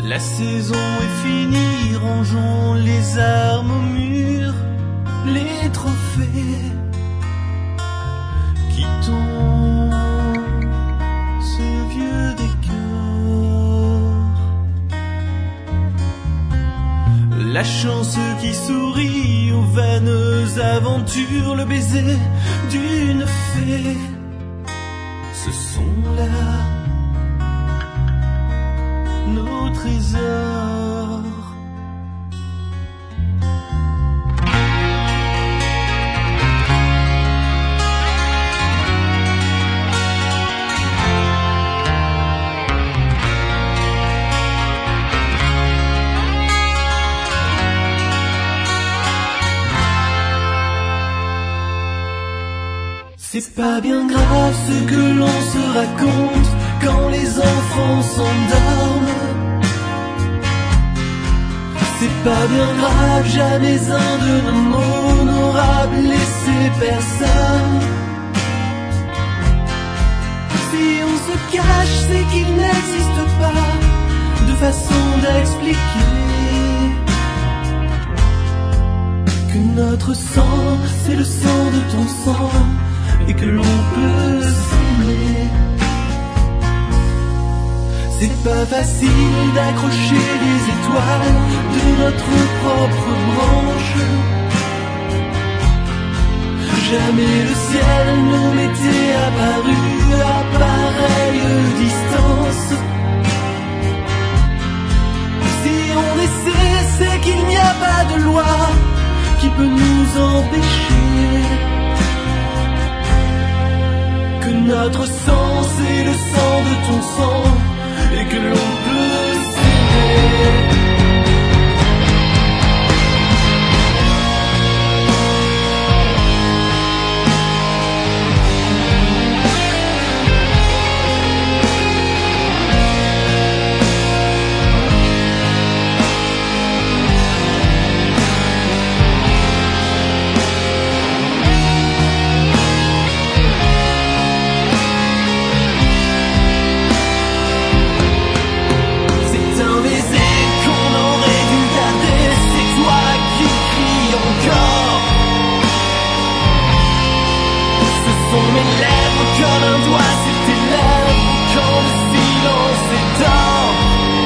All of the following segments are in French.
La saison est finie, rangeons les armes au mur, les trophées. Quittons ce vieux décor. La chance qui sourit aux vaines aventures, le baiser d'une fée. Ce sont là nos trésors. C'est pas bien grave ce que l'on se raconte quand les enfants s'endorment. C'est pas bien grave, jamais un de nos mots n'aura blessé personne. Si on se cache, c'est qu'il n'existe pas de façon d'expliquer que notre sang, c'est le sang de ton sang, et que l'on peut s'aimer. C'est pas facile d'accrocher les étoiles de notre propre branche. Jamais le ciel nous m'était apparu à pareille distance. Si on essaie, c'est qu'il n'y a pas de loi qui peut nous empêcher. Que notre sang, c'est le sang de ton sang, et que l'on peut s'aimer. Mes lèvres comme un doigt sur tes lèvres quand le silence est d'or.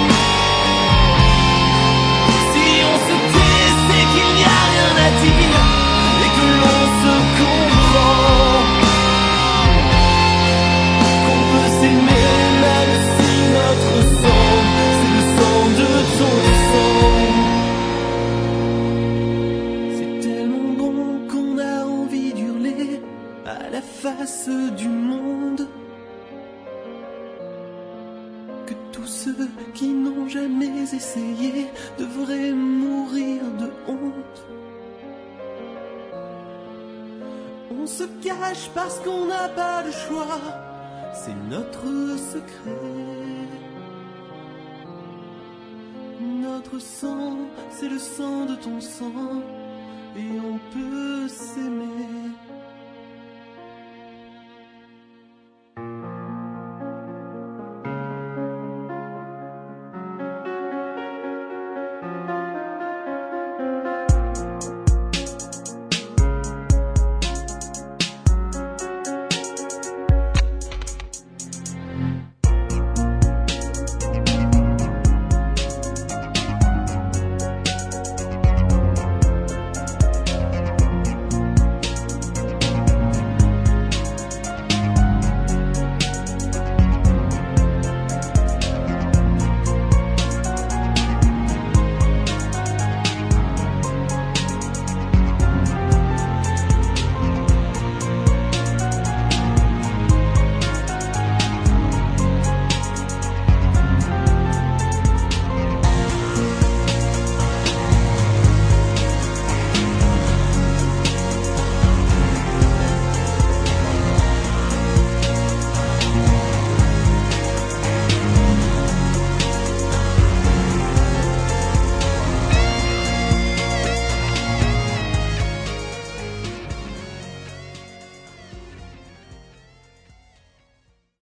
Si on se tait, c'est qu'il n'y a rien à dire et que l'on se comprend. Qu'on peut s'aimer même si notre sang, c'est le sang de ton sang. C'est tellement bon qu'on a envie d'hurler à la face du monde, que tous ceux qui n'ont jamais essayé devraient mourir de honte. On se cache parce qu'on n'a pas le choix, c'est notre secret. Notre sang, c'est le sang de ton sang, et on peut s'aimer.